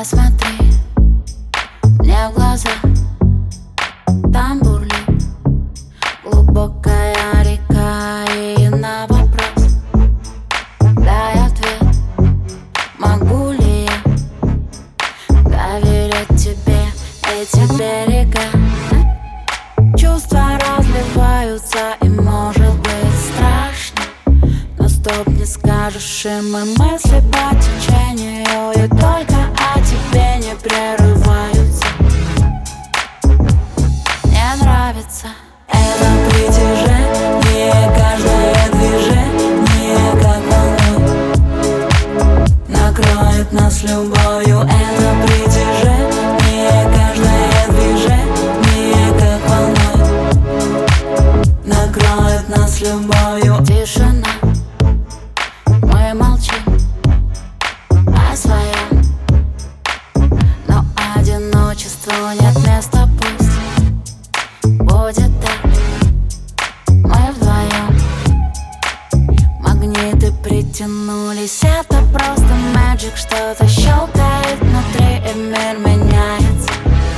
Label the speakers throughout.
Speaker 1: Посмотри мне в глаза, там бурлит глубокая река. И на вопрос дай ответ: могу ли я доверять тебе эти берега? Чувства разливаются, и может быть страшно, но стоп не скажешь им, и мысли по течению, и только о тебе не прерываются. Мне нравится это притяжение, каждое движение как волной накроет нас любовью. Это притяжение, каждое движение как волной накроет нас любовью. Тишина, мы молчим о своем, но одиночеству нет места, пусть будет так. Мы вдвоем, магниты притянулись, это просто magic. Что-то щелкает внутри, и мир меняется.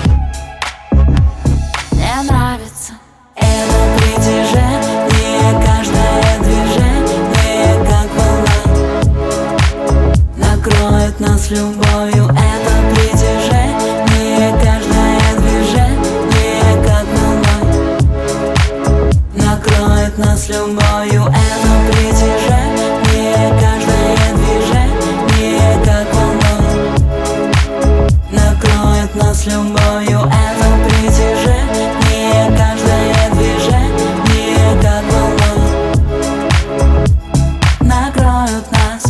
Speaker 1: Мне нравится это притяжение, каждое движение как волна накроет нас любовью. Это притяжение, каждое движение как волной накроет нас любовью. Это притяжение, каждое движение как волной накроет нас любовью. Это притяжение, каждое движение как волной накроют нас.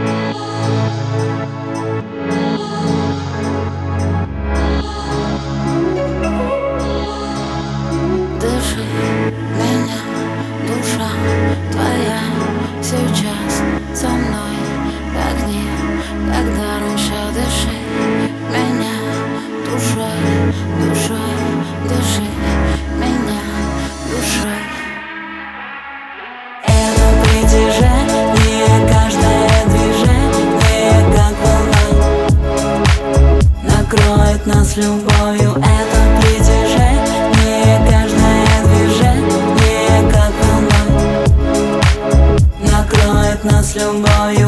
Speaker 1: Дыши меня, душа твоя сейчас со мной, как никогда раньше. Дыши меня душой, душой, дыши меня душой. Это притяжение, каждое движение как волна накроет нас любовью. Это притяжение, каждое движение как волной накроет нас любовью.